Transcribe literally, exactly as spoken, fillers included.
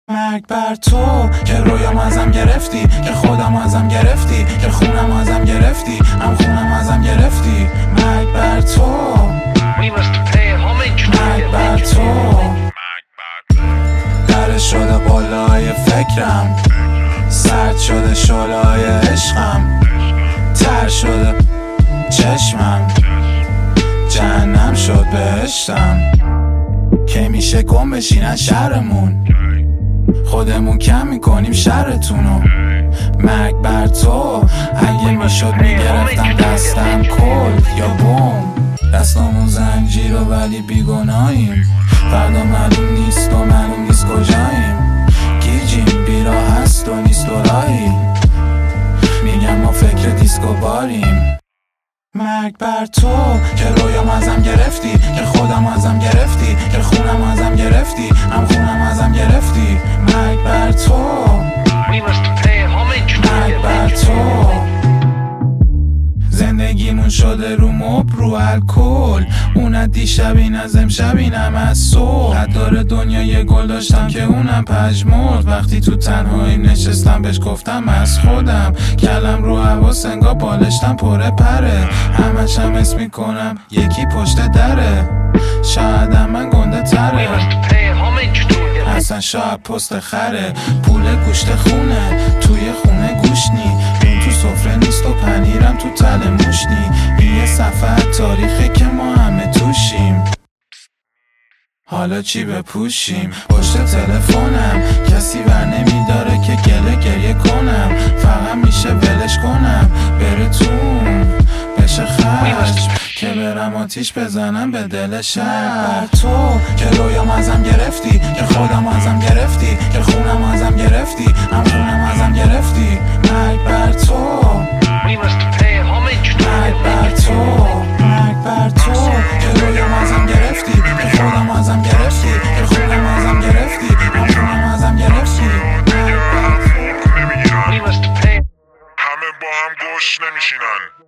مرگ بر تو که رویام ازم گرفتی، که خودم ازم گرفتی، که خونم ازم گرفتی، هم خونم ازم گرفتی. مرگ بر تو، مرگ بر تو. در شده بالای فکرم، سرد شده شعله‌های عشقم، تر شده چشمم، جهنم شد بهشتم. که میشه گم بشینن شهرمون، خودمون کم میکنیم شهرتونو. مرگ بر تو، اگه میشد میگرفتم دستم کل یا بوم. دستامون زنجیر و ولی بیگناهیم، فردا معلوم نیست و معلوم نیست کجاییم. گیجیم بیراه هست و نیست و راهی، میگم ما فکر دیسکو باریم. مرگ بر تو که رویام ازم گرفتی، که خودم ازم گرفتی، که خونم ازم گرفتی، هم خونم ازم گرفتی. مرگ بر تو، مرگ بر تو. زندگیمون شده رو مب رو الکل، اون دیشب این از امشب اینم از صبح. حدار دنیا یه گل داشتم که اونم پژمرد، وقتی تو تنهایی نشستم بهش گفتم از خودم. کلم رو هوا سنگا بالشتم پره پره، همش هم اسم میکنم یکی پشت دره. شایدم من گنده تره، اصلا شاید پست خره. پول گوشت خونه توی خونه گوشنی، این تو سفره نیست و پنیرم تو تله موشنی. این یه صفحه تاریخه که ما همه توشیم، حالا چی بپوشیم؟ پشت تلفنم کسی ور نمیداره که گله گریه کنم، فقط میشه ولش کنم بره تون بشه خشم، که برم آتیش بزنم به دل شهر. تو که رویام ازم گرفتی، که خودم ازم گرفتی، که خونم ازم گرفتی، هم خونم ازم گرفتی. مرگ بر تو، مرگ بر تو، مرگ بر تو. که رویام ازم گرفتی، که خودم ازم گرفتی، که خونم ازم گرفتی، هم خونم ازم گرفتی. مرگ بر تو. همه با هم گوش نمیشینن.